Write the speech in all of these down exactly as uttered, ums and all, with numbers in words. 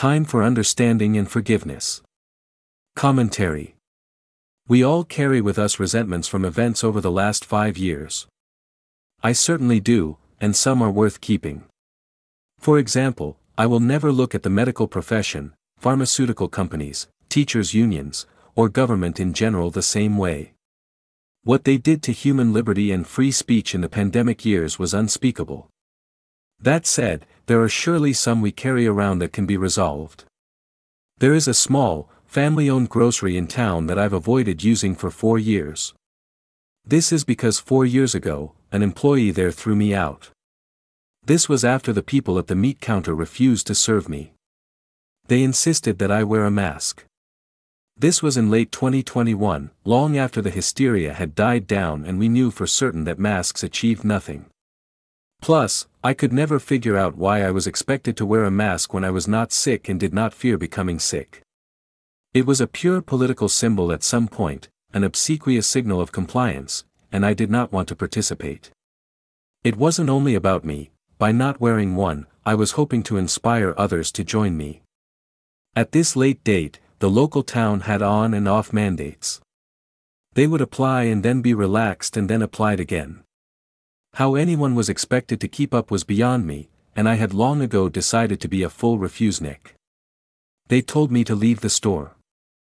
Time for understanding and forgiveness. Commentary. We all carry with us resentments from events over the last five years. I certainly do, and some are worth keeping. For example, I will never look at the medical profession, pharmaceutical companies, teachers' unions, or government in general the same way. What they did to human liberty and free speech in the pandemic years was unspeakable. That said, there are surely some we carry around that can be resolved. There is a small, family-owned grocery in town that I've avoided using for four years. This is because four years ago, an employee there threw me out. This was after the people at the meat counter refused to serve me. They insisted that I wear a mask. This was in late twenty twenty-one, long after the hysteria had died down and we knew for certain that masks achieved nothing. Plus, I could never figure out why I was expected to wear a mask when I was not sick and did not fear becoming sick. It was a pure political symbol at some point, an obsequious signal of compliance, and I did not want to participate. It wasn't only about me. By not wearing one, I was hoping to inspire others to join me. At this late date, the local town had on and off mandates. They would apply and then be relaxed and then applied again. How anyone was expected to keep up was beyond me, and I had long ago decided to be a full refusenik. They told me to leave the store.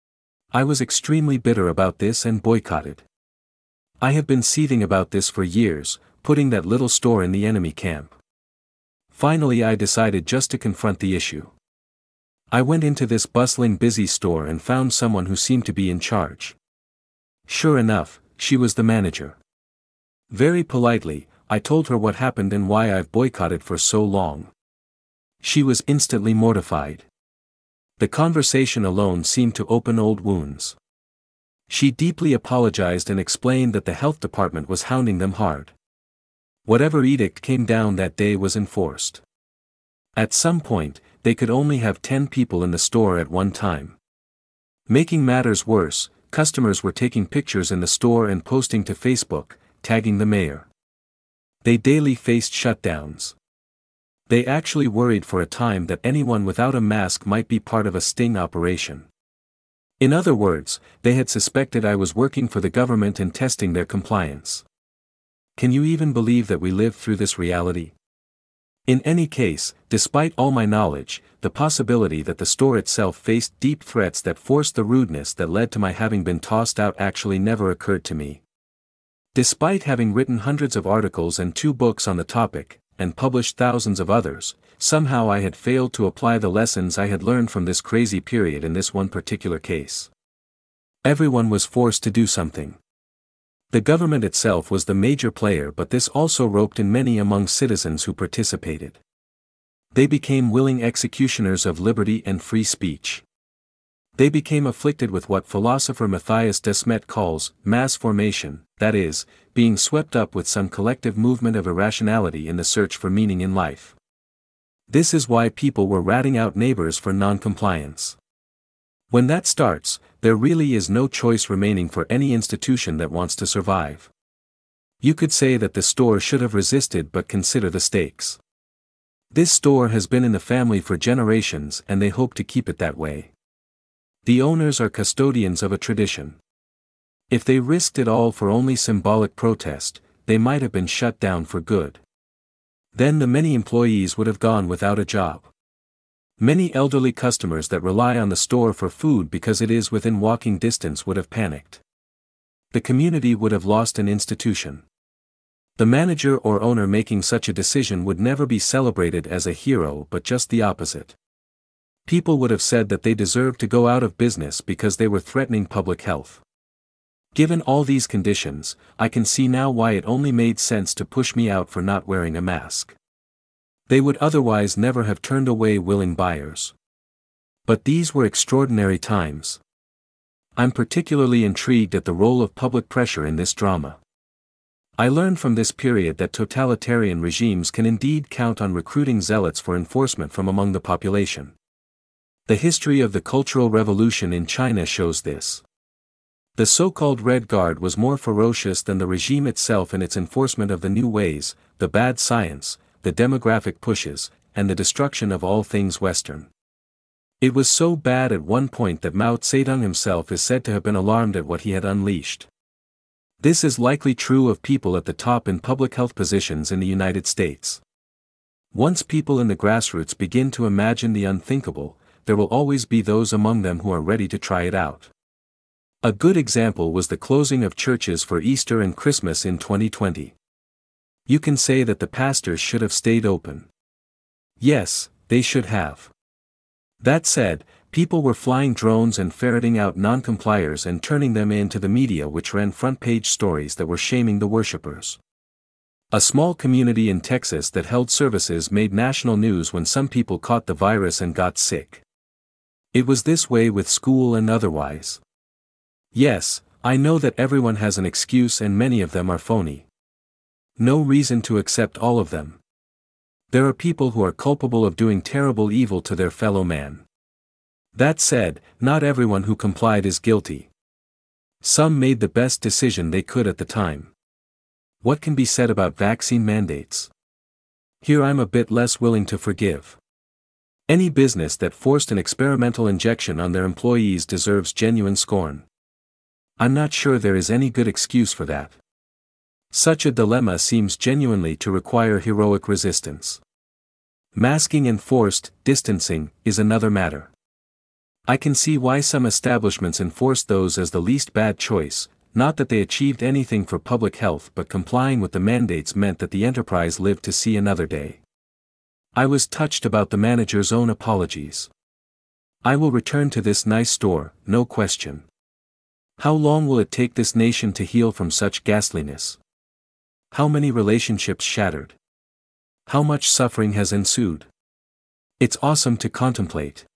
I was extremely bitter about this and boycotted. I have been seething about this for years, putting that little store in the enemy camp. Finally I decided just to confront the issue. I went into this bustling busy store and found someone who seemed to be in charge. Sure enough, she was the manager. Very politely, I told her what happened and why I've boycotted for so long. She was instantly mortified. The conversation alone seemed to open old wounds. She deeply apologized and explained that the health department was hounding them hard. Whatever edict came down that day was enforced. At some point, they could only have ten people in the store at one time. Making matters worse, customers were taking pictures in the store and posting to Facebook, tagging the mayor. They daily faced shutdowns. They actually worried for a time that anyone without a mask might be part of a sting operation. In other words, they had suspected I was working for the government and testing their compliance. Can you even believe that we lived through this reality? In any case, despite all my knowledge, the possibility that the store itself faced deep threats that forced the rudeness that led to my having been tossed out actually never occurred to me. Despite having written hundreds of articles and two books on the topic, and published thousands of others, somehow I had failed to apply the lessons I had learned from this crazy period in this one particular case. Everyone was forced to do something. The government itself was the major player, but this also roped in many among citizens who participated. They became willing executioners of liberty and free speech. They became afflicted with what philosopher Matthias Desmet calls mass formation, that is, being swept up with some collective movement of irrationality in the search for meaning in life. This is why people were ratting out neighbors for non-compliance. When that starts, there really is no choice remaining for any institution that wants to survive. You could say that the store should have resisted, but consider the stakes. This store has been in the family for generations and they hope to keep it that way. The owners are custodians of a tradition. If they risked it all for only symbolic protest, they might have been shut down for good. Then the many employees would have gone without a job. Many elderly customers that rely on the store for food because it is within walking distance would have panicked. The community would have lost an institution. The manager or owner making such a decision would never be celebrated as a hero, but just the opposite. People would have said that they deserved to go out of business because they were threatening public health. Given all these conditions, I can see now why it only made sense to push me out for not wearing a mask. They would otherwise never have turned away willing buyers. But these were extraordinary times. I'm particularly intrigued at the role of public pressure in this drama. I learned from this period that totalitarian regimes can indeed count on recruiting zealots for enforcement from among the population. The history of the Cultural Revolution in China shows this. The so-called Red Guard was more ferocious than the regime itself in its enforcement of the new ways, the bad science, the demographic pushes, and the destruction of all things Western. It was so bad at one point that Mao Zedong himself is said to have been alarmed at what he had unleashed. This is likely true of people at the top in public health positions in the United States. Once people in the grassroots begin to imagine the unthinkable, there will always be those among them who are ready to try it out. A good example was the closing of churches for Easter and Christmas in twenty twenty. You can say that the pastors should have stayed open. Yes, they should have. That said, people were flying drones and ferreting out non-compliers and turning them into the media, which ran front-page stories that were shaming the worshippers. A small community in Texas that held services made national news when some people caught the virus and got sick. It was this way with school and otherwise. Yes, I know that everyone has an excuse and many of them are phony. No reason to accept all of them. There are people who are culpable of doing terrible evil to their fellow man. That said, not everyone who complied is guilty. Some made the best decision they could at the time. What can be said about vaccine mandates? Here I'm a bit less willing to forgive. Any business that forced an experimental injection on their employees deserves genuine scorn. I'm not sure there is any good excuse for that. Such a dilemma seems genuinely to require heroic resistance. Masking and forced distancing is another matter. I can see why some establishments enforced those as the least bad choice, not that they achieved anything for public health, but complying with the mandates meant that the enterprise lived to see another day. I was touched about the manager's own apologies. I will return to this nice store, no question. How long will it take this nation to heal from such ghastliness? How many relationships shattered? How much suffering has ensued? It's awesome to contemplate.